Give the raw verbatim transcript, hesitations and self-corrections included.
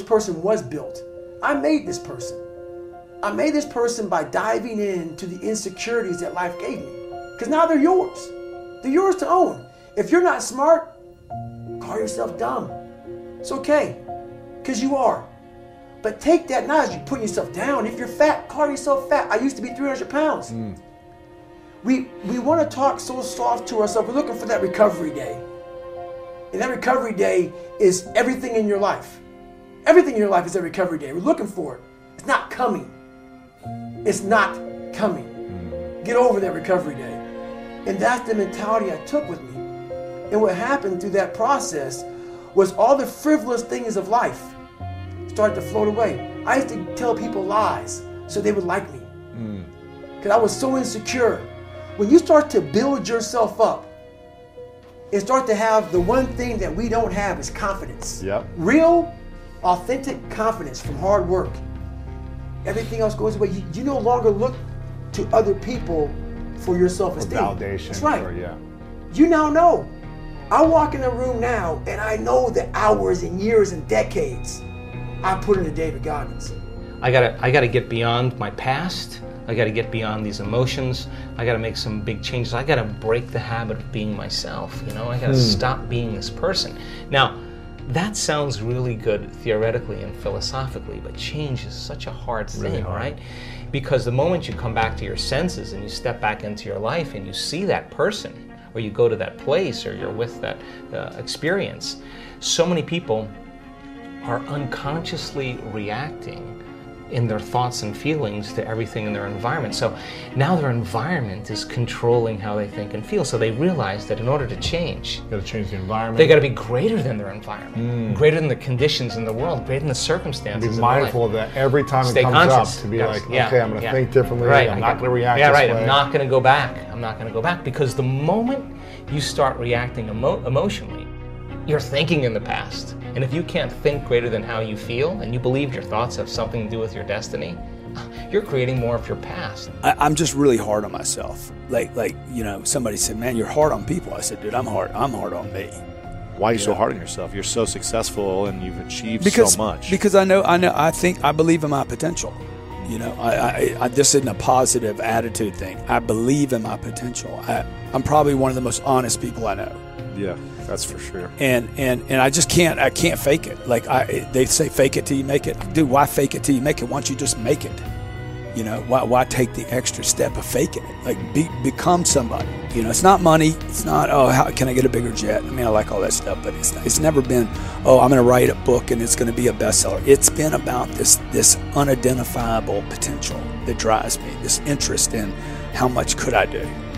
person was built. I made this person. I made this person by diving into the insecurities that life gave me. Because now they're yours. They're yours to own. If you're not smart, call yourself dumb. It's okay, because you are. But take that not as you putting yourself down. If you're fat, call yourself fat. I used to be three hundred pounds. Mm. We, we want to talk so soft to ourselves. We're looking for that recovery day. And that recovery day is everything in your life. Everything in your life is a recovery day. We're looking for it. It's not coming. It's not coming. Mm. Get over that recovery day. And that's the mentality I took with me. And what happened through that process was all the frivolous things of life started to float away. I used to tell people lies so they would like me. Because mm. I was so insecure. When you start to build yourself up and start to have the one thing that we don't have is confidence. Yep. Real, authentic confidence from hard work. Everything else goes away. You, you no longer look to other people for your self-esteem. For validation. That's right. Or, yeah. You now know. I walk in a room now and I know the hours and years and decades I put into David Goggins. I gotta, I gotta get beyond my past. I gotta get beyond these emotions. I gotta make some big changes. I gotta break the habit of being myself. You know, I gotta hmm. stop being this person. Now, that sounds really good theoretically and philosophically, but change is such a hard thing, really hard. Right? Because the moment you come back to your senses and you step back into your life and you see that person, or you go to that place, or you're with that uh, experience, so many people are unconsciously reacting in their thoughts and feelings to everything in their environment. So now their environment is controlling how they think and feel. So they realize that in order to change, you gotta change the environment. They gotta be greater than their environment, mm. greater than the conditions in the world, greater than the circumstances. Be mindful of that every time Stay it comes conscious. up. To be yes. like, yeah. okay, I'm gonna yeah. think differently. Right. I'm I not got, gonna react Yeah, this right. way. I'm not gonna go back. I'm not gonna go back because the moment you start reacting emo- emotionally, you're thinking in the past. And if you can't think greater than how you feel, and you believe your thoughts have something to do with your destiny, you're creating more of your past. I, I'm just really hard on myself. Like, like you know, somebody said, "Man, you're hard on people." I said, "Dude, I'm hard. I'm hard on me." Why are you yeah. so hard on yourself? You're so successful and you've achieved because, so much. Because I know, I know, I think, I believe in my potential. You know, I, I, I this isn't a positive attitude thing. I believe in my potential. I, I'm probably one of the most honest people I know. Yeah, that's for sure. And and and I just can't, I can't fake it. Like I, they say, fake it till you make it. Dude, why fake it till you make it? Why don't you just make it? You know, why, why take the extra step of faking it? Like, be, become somebody. You know, it's not money. It's not, oh, how can I get a bigger jet? I mean, I like all that stuff, but it's it's never been, oh, I'm going to write a book and it's going to be a bestseller. It's been about this this unidentifiable potential that drives me, this interest in how much could I do.